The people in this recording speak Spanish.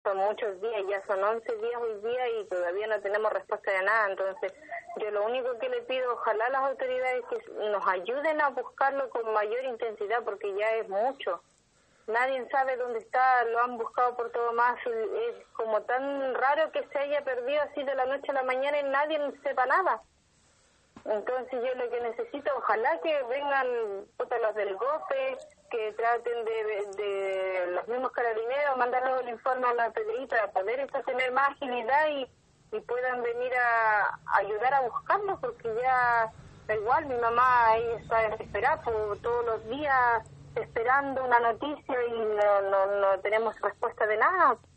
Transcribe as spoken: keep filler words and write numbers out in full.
son muchos días, ya son once días hoy día y todavía no tenemos respuesta de nada. Entonces, yo lo único que le pido, ojalá las autoridades que nos ayuden a buscarlo con mayor intensidad, porque ya es mucho. Nadie sabe dónde está, lo han buscado por todo más. Es como tan raro que se haya perdido así de la noche a la mañana y nadie sepa nada. Entonces yo lo que necesito, ojalá que vengan puta, los del GOPE, que traten de, de los mismos carabineros, mandarnos el informe a la P D I para poder esto tener más agilidad y, y puedan venir a, a ayudar a buscarlos, porque ya da igual, mi mamá ahí está desesperada por todos los días esperando una noticia y no, no, no tenemos respuesta de nada.